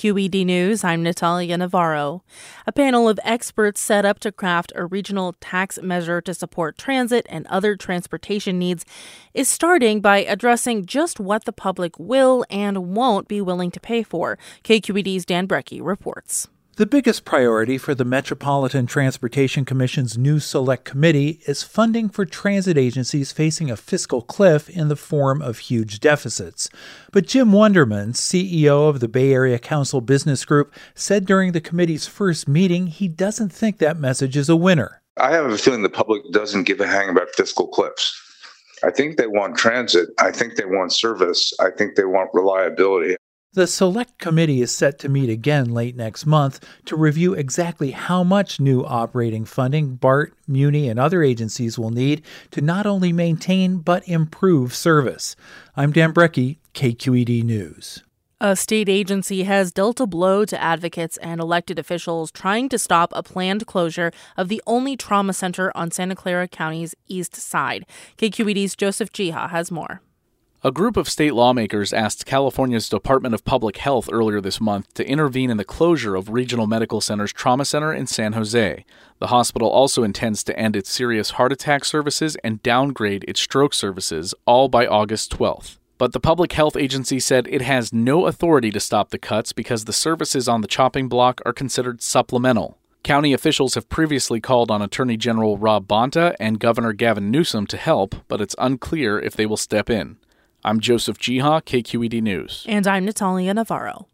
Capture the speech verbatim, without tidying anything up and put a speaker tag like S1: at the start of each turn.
S1: Q E D News, I'm Natalia Navarro. A panel of experts set up to craft a regional tax measure to support transit and other transportation needs is starting by addressing just what the public will and won't be willing to pay for. K Q E D's Dan Brecky reports.
S2: The biggest priority for the Metropolitan Transportation Commission's new Select Committee is funding for transit agencies facing a fiscal cliff in the form of huge deficits. But Jim Wunderman, C E O of the Bay Area Council Business Group, said during the committee's first meeting he doesn't think that message is a winner.
S3: I have a feeling the public doesn't give a hang about fiscal cliffs. I think they want transit. I think they want service. I think they want reliability.
S2: The Select Committee is set to meet again late next month to review exactly how much new operating funding BART, Muni, and other agencies will need to not only maintain but improve service. I'm Dan Brecky, K Q E D News.
S1: A state agency has dealt a blow to advocates and elected officials trying to stop a planned closure of the only trauma center on Santa Clara County's east side. K Q E D's Joseph Jiha has more.
S4: A group of state lawmakers asked California's Department of Public Health earlier this month to intervene in the closure of Regional Medical Center's trauma center in San Jose. The hospital also intends to end its serious heart attack services and downgrade its stroke services, all by August twelfth. But the Public Health Agency said it has no authority to stop the cuts because the services on the chopping block are considered supplemental. County officials have previously called on Attorney General Rob Bonta and Governor Gavin Newsom to help, but it's unclear if they will step in. I'm Joseph Jiha, K Q E D News.
S1: And I'm Natalia Navarro.